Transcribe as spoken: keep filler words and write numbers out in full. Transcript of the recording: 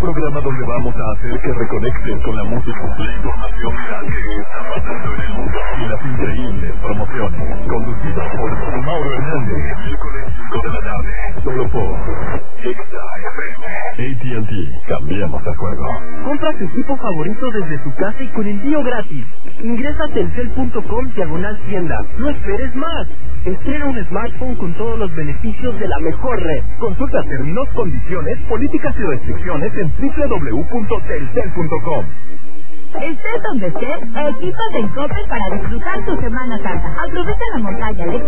programa donde vamos a hacer que reconectes con la música, la información viral que está pasando en el mundo y las increíbles promociones. Conducidas por Mauro Hernández. Miércoles cinco de la tarde. Solo por Exa F M. A T and T. Cambiamos el juego. Compra tu equipo favorito desde tu casa y con envío gratis. Ingresa a telcel punto com diagonal tienda. No esperes más. Estrena un smartphone con todos los beneficios de la mejor red. Consulta términos, condiciones, políticas y restricciones en doble u doble u doble u punto telcel punto com. Estés donde estés, equipos en Coppel para disfrutar tu Semana Santa. Aprovecha la montaña